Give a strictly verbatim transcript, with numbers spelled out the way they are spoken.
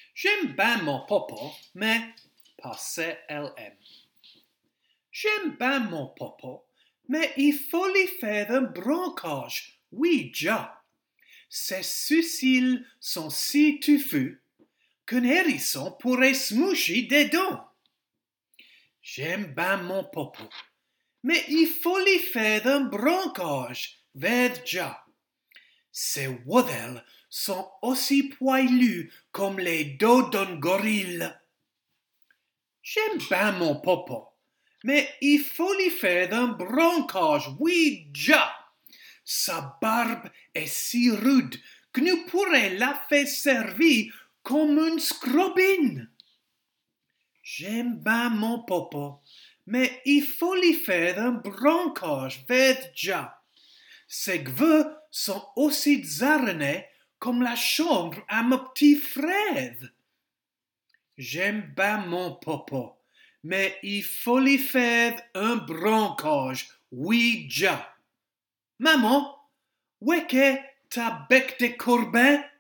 J'aime bien mon popo, mais pas C L M. J'aime bien mon popo, mais il faut lui faire un broncage, oui, déjà. Ses sourcils sont si touffus qu'un hérisson pourrait se moucher dedans. J'aime bien mon popo, mais il faut lui faire un broncage, déjà. Ses wadelles sont aussi poilus comme les dos d'un gorille. J'aime bien mon popo, mais il faut lui faire un broncage, oui, déjà. Sa barbe est si rude que nous pourrions la faire servir comme une scrobine. J'aime bien mon popo, mais il faut lui faire un broncage, déjà. Ses cheveux sont aussi zarnés comme la chambre à mon petit frère. J'aime bien mon popo, mais il faut lui faire un broncage, oui, déjà. Maman, où est que ta bec de courbin?